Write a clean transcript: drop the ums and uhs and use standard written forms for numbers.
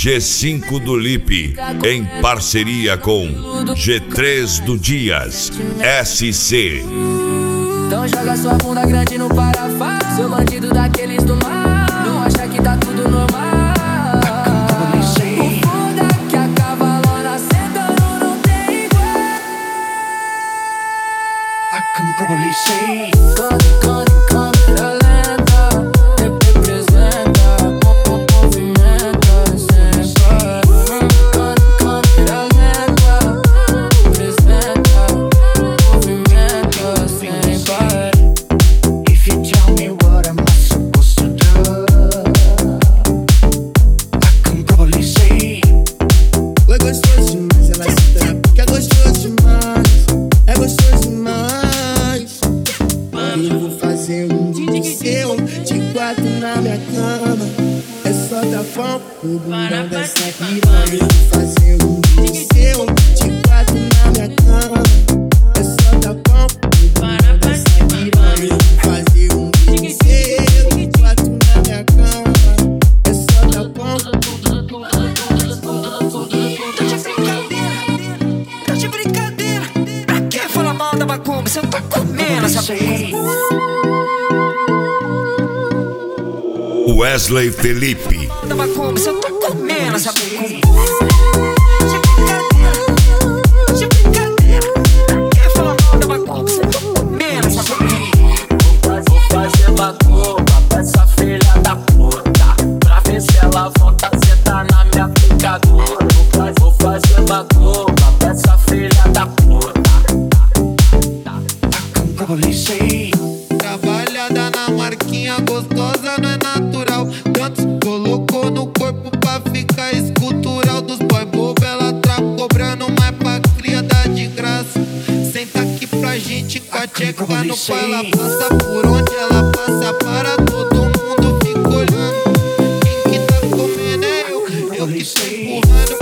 G5 do Lipe, em parceria com G3 do Dias, SC. Então joga sua bunda grande no parafuso, seu bandido daqueles do mar. Não acha que tá tudo normal. O foda que a cavalona sentando não tem igual. I can probably say Câmera lenta, representa, movimenta sem parar. Câmera lenta, representa, movimenta sem parar. if you tell me what am I supposed to do, I can probably say Foi gostoso demais, ela se trapa, que é gostoso demais, é gostoso demais. E eu vou fazer seu, de quatro na minha cama. É só dar pão pro bundão dessa piranha. Eu vou fazer seu, de quatro na minha cama. É só dar pão pro bundão dessa piranha. Eu vou fazer seu, de quatro na minha cama. É só dar pão. tá de brincadeira. Pra que falar mal da macumba? Você não tá comendo essa Wesley Felipe, da macumba, você não tá comendo essa macumba. De brincadeira. Pra que falar mal da macumba? Você não tá comendo essa macumba. Vou fazer macumba pra essa filha da puta, pra ver se ela volta a sentar na minha picadura. Vou fazer macumba pra essa filha da puta. I can probably say Trabalhada na marquinha, gostosa não é natural. Tantos colocou no corpo pra ficar escultural. Dos boy bobo ela trava, cobrando mais pra cria dar de graça. Senta aqui pra gente catecar no pau. Ela passa por onde ela passa, para todo mundo fica olhando. Quem que tá comendo é eu que tô empurrando.